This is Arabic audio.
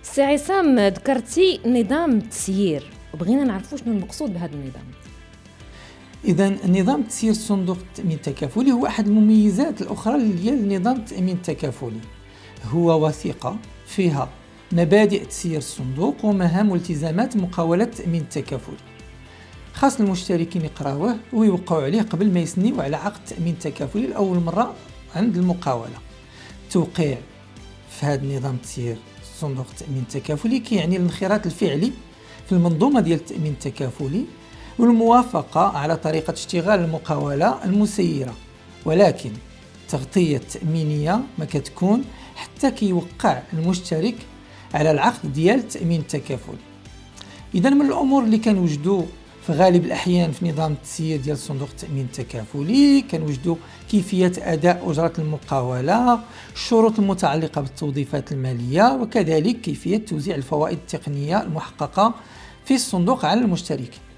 سي عصام، ذكرتي نظام التسيير وبغينا نعرفوا شنو المقصود بهذا النظام. إذا نظام تسيير صندوق التأمين التكافلي هو أحد المميزات الأخرى ديال نظام التأمين التكافلي. هو وثيقة فيها مبادئ تسيير الصندوق ومهام والتزامات مقاولة التأمين التكافلي. خاص المشتركين يقراوه ويوقعوا عليه قبل ما يسنيوا على عقد التأمين التكافلي لأول مرة عند المقاولة. توقيع في هذا النظام تسيير صندوق التأمين التكافلي كيعني الانخراط الفعلي في المنظومة ديال التأمين التكافلي والموافقة على طريقة اشتغال المقاولة المسيرة، ولكن التغطية التأمينية ما كتكون حتى كيوقع المشترك على العقد ديال التأمين التكافلي. إذا من الأمور اللي كنوجدوا في غالب الأحيان في نظام التسيير ديال صندوق التأمين التكافلي كنوجدوا كيفية أداء أجرة المقاولة، الشروط المتعلقة بالتوظيفات المالية، وكذلك كيفية توزيع الفوائد التقنية المحققة في الصندوق على المشترك.